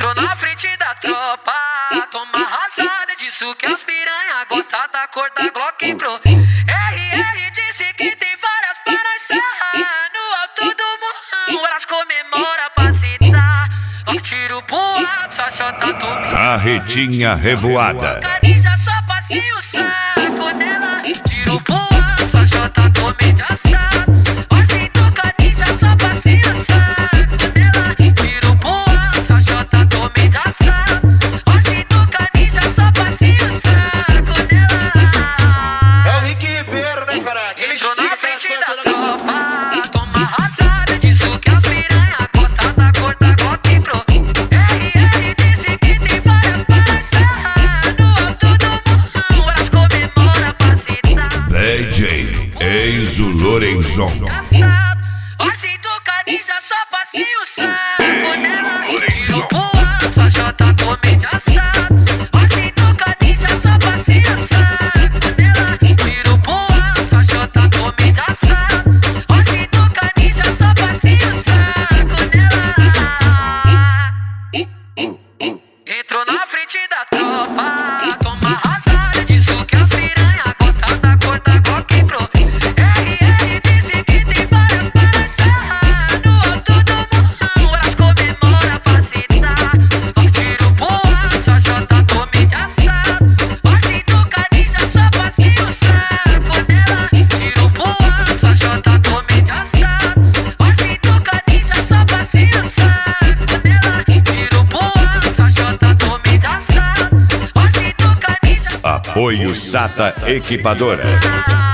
Entrou na frente da tropa, toma rajada, disso que as piranha gosta da cor da Glock Pro. RR disse que tem várias para encerrar no alto do morrão, elas comemora pra citar. Logo tiro pro alto, só chota tome. Carretinha revoada. Canija só passei o saco nela. Tiro pro alto, só chota tome de assado. Hoje do canija só passei o saco nela. Tiro pro alto, só chota tome de assado. Hoje do canija só passei o saco nela. É o Rick Ribeiro, né, caralho? Ele entrou na explica frente aquelas da coisas todas. tropa, toma rajada, disso que as piranha gosta da cor da Glock Pro. RR disse que tem várias para encerrar no alto do morrão, elas comemora pra citar. DJ Enzo Lorenzon. Hoje do canija só passei o saco nela. Tiro pro alto, só chota tome de assado. Hoje do canija só passei o saco nela. Tiro pro alto, só chota tome de assado. Hoje do canija só passei o saco nela. Entrou na frente da tropa, toma rajada, disso que as piranha gosta da cor da Glock Pro. RR disse que tem várias para encerrar no alto do morrão, elas comemora pra citar. Logo tiro pro alto, só chota tome de assado. Hoje do canija só passei o saco nela. Tiro pro alto, só chota tome de assado. Hoje do canija só passei o saco nela. Tiro pro alto, só chota tome de assado. Hoje do canija. Apoio Sata Equipadora.